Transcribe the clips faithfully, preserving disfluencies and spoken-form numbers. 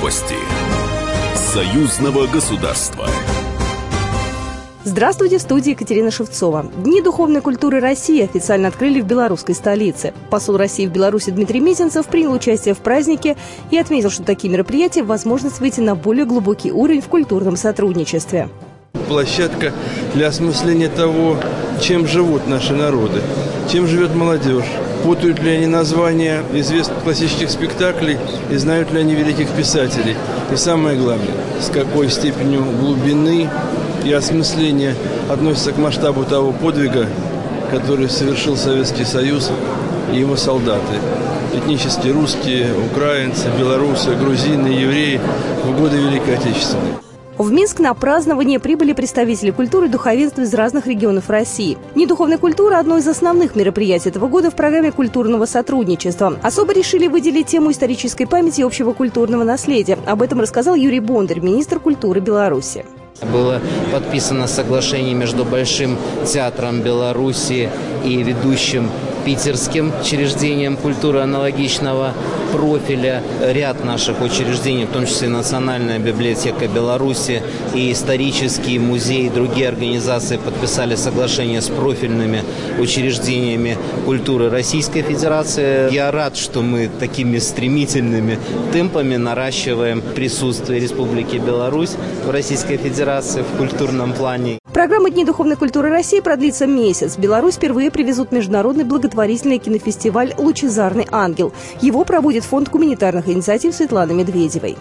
Новости союзного государства. Здравствуйте, в студии Екатерина Шевцова. Дни духовной культуры России официально открыли в белорусской столице. Посол России в Беларуси Дмитрий Мезенцев принял участие в празднике и отметил, что такие мероприятия – возможность выйти на более глубокий уровень в культурном сотрудничестве. Площадка для осмысления того, чем живут наши народы, чем живет молодежь. Путают ли они названия известных классических спектаклей и знают ли они великих писателей. И самое главное, с какой степенью глубины и осмысления относятся к масштабу того подвига, который совершил Советский Союз и его солдаты. Этнические русские, украинцы, белорусы, грузины, евреи в годы Великой Отечественной. В Минск на празднование прибыли представители культуры и духовенства из разных регионов России. Дни духовной культуры – одно из основных мероприятий этого года в программе культурного сотрудничества. Особо решили выделить тему исторической памяти и общего культурного наследия. Об этом рассказал Юрий Бондарь, министр культуры Беларуси. Было подписано соглашение между Большим театром Беларуси и ведущим питерским учреждением культуры аналогичного профиля. Ряд наших учреждений, в том числе Национальная библиотека Беларуси и исторический музей, и другие организации подписали соглашение с профильными учреждениями культуры Российской Федерации. Я рад, что мы такими стремительными темпами наращиваем присутствие Республики Беларусь в Российской Федерации в культурном плане. Программа Дней духовной культуры России продлится месяц. В Беларусь впервые привезут международный благотворительный кинофестиваль «Лучезарный ангел». Его проводит фонд гуманитарных инициатив Светланы Медведевой.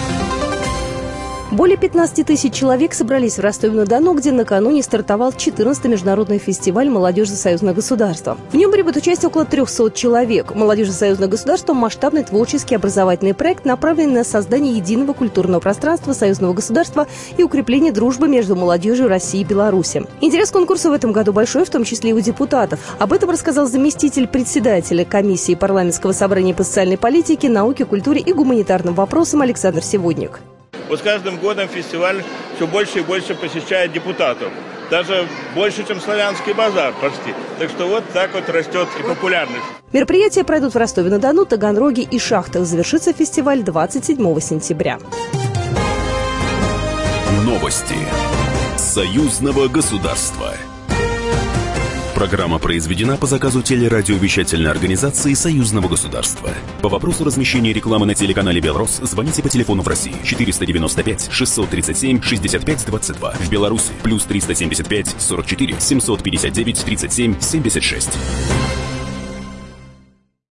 Более пятнадцати тысяч человек собрались в Ростове-на-Дону, где накануне стартовал четырнадцатый международный фестиваль «Молодежь за союзное государство». В нем примут участие около трехсот человек. «Молодежь за союзное государство» – масштабный творческий образовательный проект, направленный на создание единого культурного пространства союзного государства и укрепление дружбы между молодежью России и Беларуси. Интерес к конкурсу в этом году большой, в том числе и у депутатов. Об этом рассказал заместитель председателя комиссии парламентского собрания по социальной политике, науке, культуре и гуманитарным вопросам Александр Севодник. Вот с каждым годом фестиваль все больше и больше посещает депутатов. Даже больше, чем Славянский базар почти. Так что вот так вот растет и популярность. Мероприятия пройдут в Ростове-на-Дону, Таганроге и Шахтах. Завершится фестиваль двадцать седьмого сентября. Новости союзного государства. Программа произведена по заказу телерадиовещательной организации Союзного государства. По вопросу размещения рекламы на телеканале «Белрос» звоните по телефону в России четыреста девяносто пять шестьсот тридцать семь шестьдесят пять двадцать два. В Беларуси плюс триста семьдесят пять сорок четыре семьсот пятьдесят девять тридцать семь семьдесят шесть.